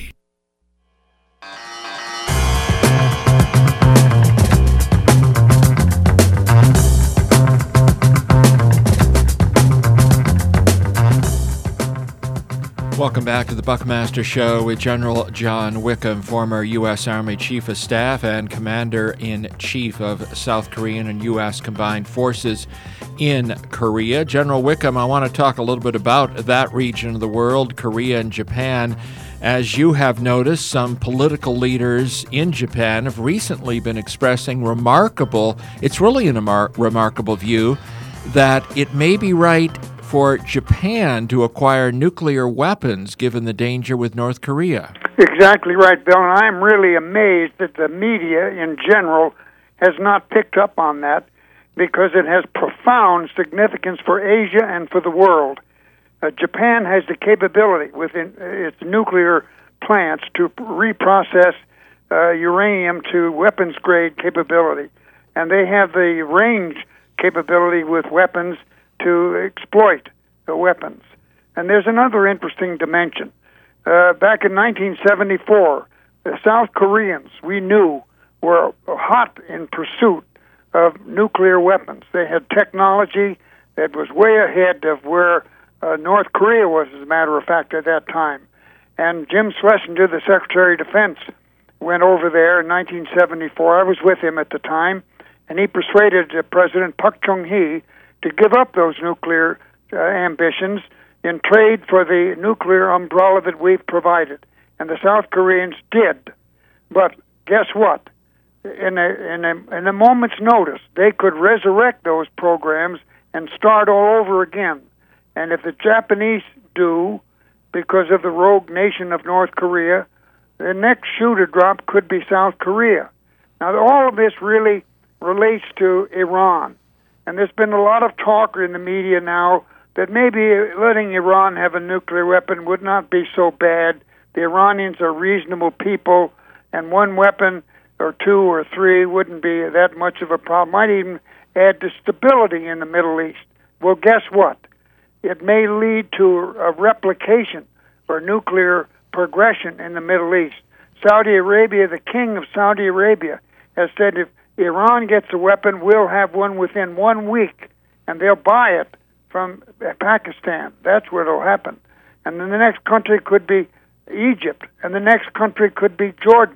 Welcome back to the Buckmaster Show with General John Wickham, former U S. Army Chief of Staff and Commander-in-Chief of South Korean and U S. Combined Forces in Korea. General Wickham, I want to talk a little bit about that region of the world, Korea and Japan. As you have noticed, some political leaders in Japan have recently been expressing remarkable, it's really a remar- remarkable view, that it may be right for Japan to acquire nuclear weapons given the danger with North Korea. Exactly right, Bill, and I'm really amazed that the media in general has not picked up on that because it has profound significance for Asia and for the world. Uh, Japan has the capability within its nuclear plants to reprocess uh, uranium to weapons-grade capability, and they have the range capability with weapons to exploit the weapons. And there's another interesting dimension. Uh, back in nineteen seventy-four, the South Koreans, we knew, were hot in pursuit of nuclear weapons. They had technology that was way ahead of where uh, North Korea was, as a matter of fact, at that time. And Jim Schlesinger, the Secretary of Defense, went over there in nineteen seventy-four. I was with him at the time, and he persuaded uh, President Park Chung-hee to give up those nuclear uh, ambitions in trade for the nuclear umbrella that we've provided. And the South Koreans did. But guess what? In a, in a, in a moment's notice, they could resurrect those programs and start all over again. And if the Japanese do, because of the rogue nation of North Korea, the next shoe to drop could be South Korea. Now, all of this really relates to Iran. And there's been a lot of talk in the media now that maybe letting Iran have a nuclear weapon would not be so bad. The Iranians are reasonable people, and one weapon or two or three wouldn't be that much of a problem. Might even add to stability in the Middle East. Well, guess what? It may lead to a replication or nuclear progression in the Middle East. Saudi Arabia, the king of Saudi Arabia, has said if Iran gets a weapon, we'll have one within one week, and they'll buy it from Pakistan. That's where it'll happen. And then the next country could be Egypt, and the next country could be Jordan.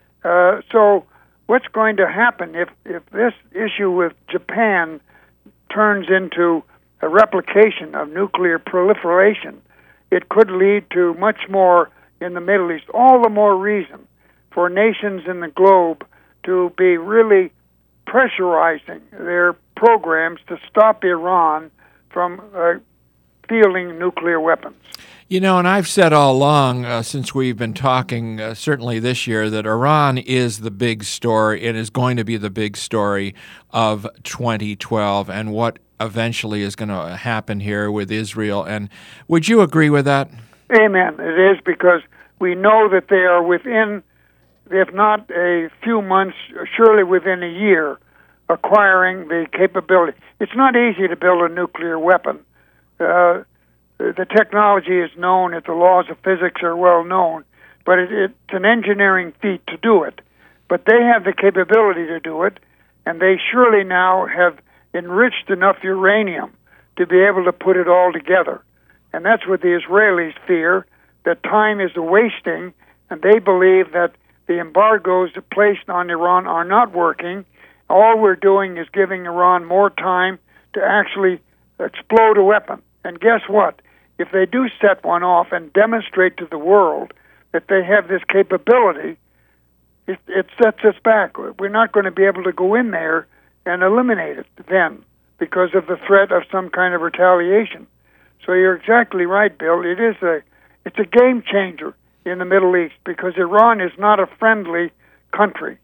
Uh, so what's going to happen if, if this issue with Japan turns into a replication of nuclear proliferation? It could lead to much more in the Middle East. All the more reason for nations in the globe to be really pressurizing their programs to stop Iran from uh, fielding nuclear weapons. You know, and I've said all along, uh, since we've been talking, uh, certainly this year, that Iran is the big story. It is going to be the big story of twenty twelve and what eventually is going to happen here with Israel. And would you agree with that? Amen. It is, because we know that they are within, if not a few months, surely within a year, acquiring the capability. It's not easy to build a nuclear weapon. Uh, the technology is known, that the laws of physics are well known, but it, it's an engineering feat to do it. But they have the capability to do it, and they surely now have enriched enough uranium to be able to put it all together. And that's what the Israelis fear, that time is wasting, and they believe that the embargoes placed on Iran are not working. All we're doing is giving Iran more time to actually explode a weapon. And guess what? If they do set one off and demonstrate to the world that they have this capability, it, it sets us back. We're not going to be able to go in there and eliminate it then because of the threat of some kind of retaliation. So you're exactly right, Bill. It is a, it's a game changer in the Middle East because Iran is not a friendly country.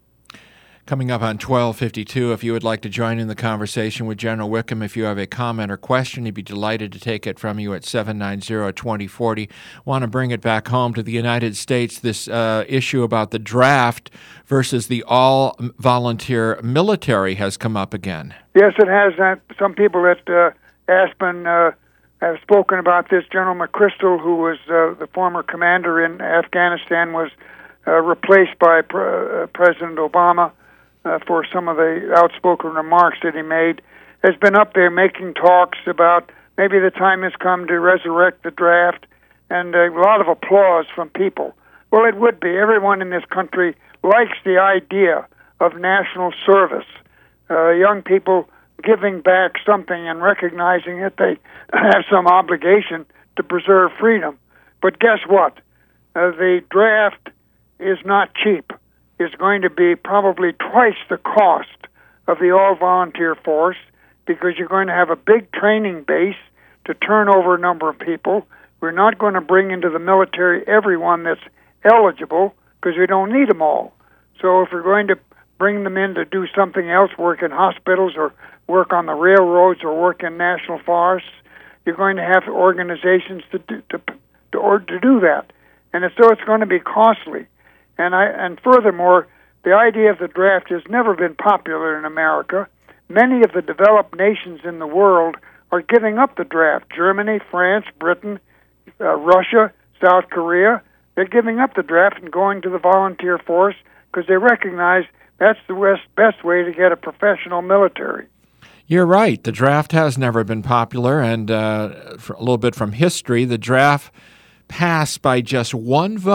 Coming up on twelve fifty-two, if you would like to join in the conversation with General Wickham, if you have a comment or question, he'd be delighted to take it from you at seven nine zero, two zero four zero. Want to bring it back home to the United States, this uh, issue about the draft versus the all-volunteer military has come up again. Yes, it has. Uh, some people at uh, Aspen uh, have spoken about this. General McChrystal, who was uh, the former commander in Afghanistan, was uh, replaced by Pre- uh, President Obama. Uh, for some of the outspoken remarks that he made, has been up there making talks about maybe the time has come to resurrect the draft, and a lot of applause from people. Well, it would be. Everyone in this country likes the idea of national service, uh, young people giving back something and recognizing that they have some obligation to preserve freedom. But guess what? Uh, the draft is not cheap. Is going to be probably twice the cost of the all-volunteer force because you're going to have a big training base to turn over a number of people. We're not going to bring into the military everyone that's eligible because we don't need them all. So if we're going to bring them in to do something else, work in hospitals or work on the railroads or work in national forests, you're going to have organizations to do, to, to, or to do that. And so it's going to be costly. And I, and furthermore, the idea of the draft has never been popular in America. Many of the developed nations in the world are giving up the draft. Germany, France, Britain, uh, Russia, South Korea, they're giving up the draft and going to the volunteer force because they recognize that's the best, best way to get a professional military. You're right. The draft has never been popular, and uh, for a little bit from history, the draft passed by just one vote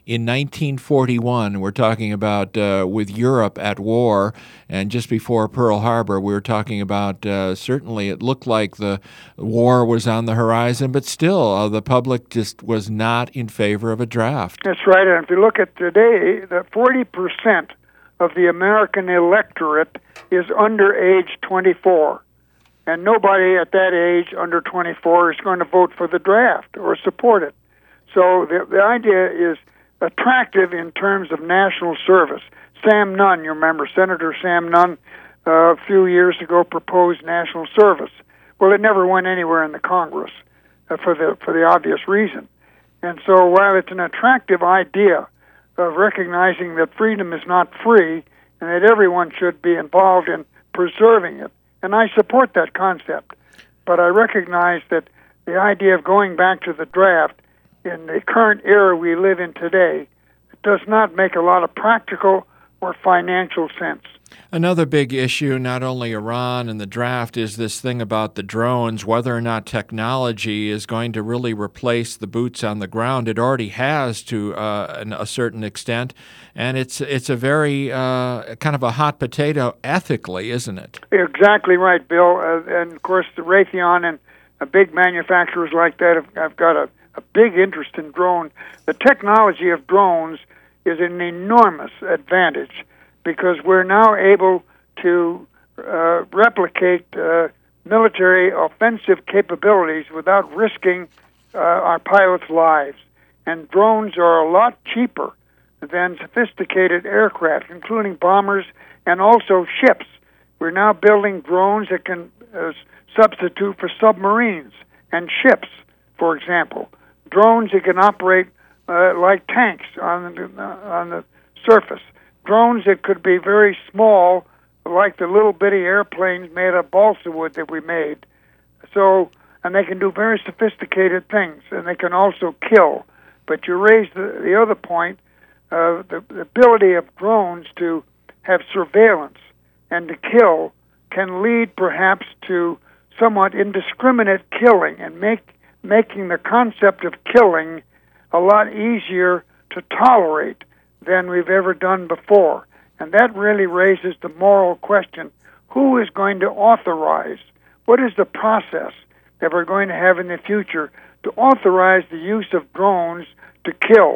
in nineteen forty-one. We're talking about uh, with Europe at war, and just before Pearl Harbor, we were talking about uh, certainly it looked like the war was on the horizon, but still uh, the public just was not in favor of a draft. That's right. And if you look at today, the forty percent of the American electorate is under age twenty-four. And nobody at that age, under twenty-four, is going to vote for the draft or support it. So the, the idea is attractive in terms of national service. Sam Nunn, you remember, Senator Sam Nunn, uh, a few years ago proposed national service. Well, it never went anywhere in the Congress uh, for the for the obvious reason. And so while it's an attractive idea of recognizing that freedom is not free and that everyone should be involved in preserving it, and I support that concept, but I recognize that the idea of going back to the draft in the current era we live in today does not make a lot of practical or financial sense. Another big issue, not only Iran and the draft, is this thing about the drones, whether or not technology is going to really replace the boots on the ground. It already has to uh, a certain extent, and it's it's a very uh, kind of a hot potato ethically, isn't it? Exactly right, Bill. Uh, and, of course, the Raytheon and uh, big manufacturers like that have, have got a, a big interest in drone. The technology of drones is an enormous advantage, because we're now able to uh, replicate uh, military offensive capabilities without risking uh, our pilots' lives. And drones are a lot cheaper than sophisticated aircraft, including bombers and also ships. We're now building drones that can uh, substitute for submarines and ships, for example. Drones that can operate uh, like tanks on the, uh, on the surface. Drones that could be very small, like the little bitty airplanes made of balsa wood that we made. So, and they can do very sophisticated things, and they can also kill. But you raised the, the other point, uh, the, the ability of drones to have surveillance and to kill can lead perhaps to somewhat indiscriminate killing and make making the concept of killing a lot easier to tolerate than we've ever done before. And that really raises the moral question, who is going to authorize, what is the process that we're going to have in the future to authorize the use of drones to kill?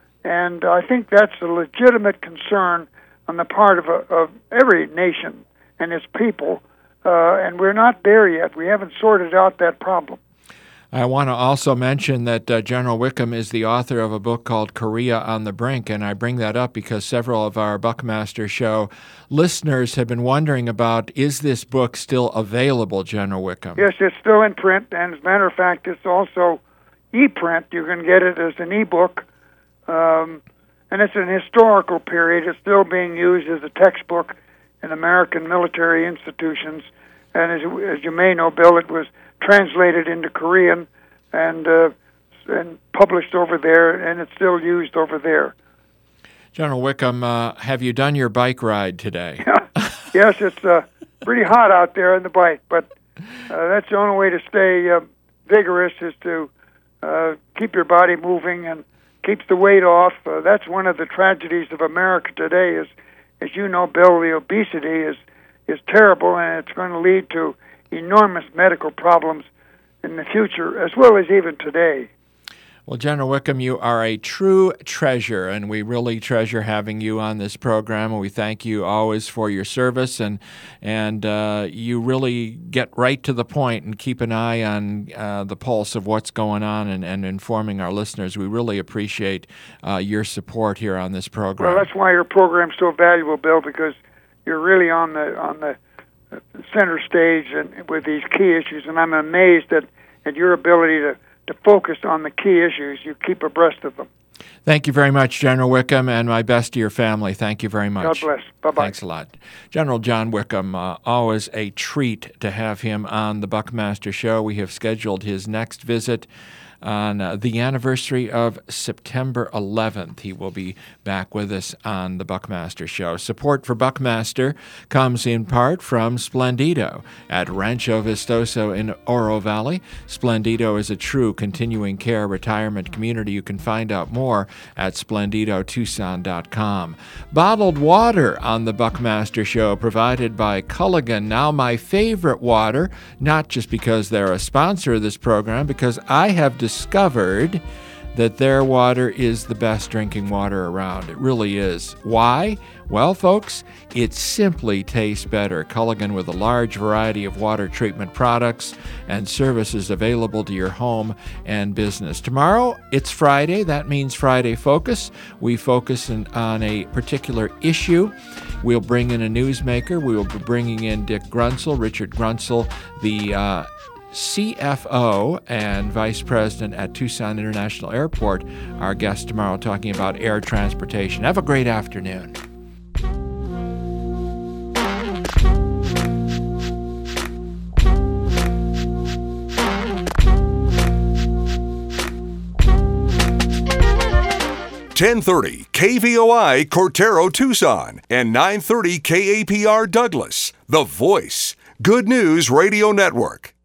And I think that's a legitimate concern on the part of, a, of every nation and its people, uh, and we're not there yet. We haven't sorted out that problem. I want to also mention that uh, General Wickham is the author of a book called Korea on the Brink, and I bring that up because several of our Buckmaster Show listeners have been wondering about, is this book still available, General Wickham? Yes, it's still in print, and as a matter of fact, it's also e-print. You can get it as an e-book, um, and it's an historical period. It's still being used as a textbook in American military institutions, and as, as you may know, Bill, it was translated into Korean and uh, and published over there, and it's still used over there. General Wickham, uh, have you done your bike ride today? Yes, it's uh, pretty hot out there on the bike, but uh, that's the only way to stay uh, vigorous is to uh, keep your body moving and keeps the weight off. Uh, that's one of the tragedies of America today is, as you know, Bill, the obesity is, is terrible, and it's going to lead to enormous medical problems in the future, as well as even today. Well, General Wickham, you are a true treasure, and we really treasure having you on this program, and we thank you always for your service, and and uh, you really get right to the point and keep an eye on uh, the pulse of what's going on and, and informing our listeners. We really appreciate uh, your support here on this program. Well, that's why your program's so valuable, Bill, because you're really on the on the center stage and with these key issues, and I'm amazed at, at your ability to to focus on the key issues. You keep abreast of them. Thank you very much, General Wickham, and my best to your family. Thank you very much. God bless. Bye-bye. Thanks a lot. General John Wickham, uh, always a treat to have him on the Buckmaster Show. We have scheduled his next visit on uh, the anniversary of September eleventh. He will be back with us on the Buckmaster Show. Support for Buckmaster comes in part from Splendido at Rancho Vistoso in Oro Valley. Splendido is a true continuing care retirement community. You can find out more at splendido tucson dot com. Bottled water on the Buckmaster Show provided by Culligan. Now my favorite water, not just because they're a sponsor of this program, because I have discovered that their water is the best drinking water around. It really is. Why? Well, folks, it simply tastes better. Culligan, with a large variety of water treatment products and services available to your home and business. Tomorrow, it's Friday. That means Friday Focus. We focus in, on a particular issue. We'll bring in a newsmaker. We will be bringing in Dick Grunsel, Richard Grunsel, the uh, C F O and Vice President at Tucson International Airport, our guest tomorrow, talking about air transportation. Have a great afternoon. ten thirty K V O I Cortero Tucson and nine thirty K A P R Douglas, The Voice, Good News Radio Network.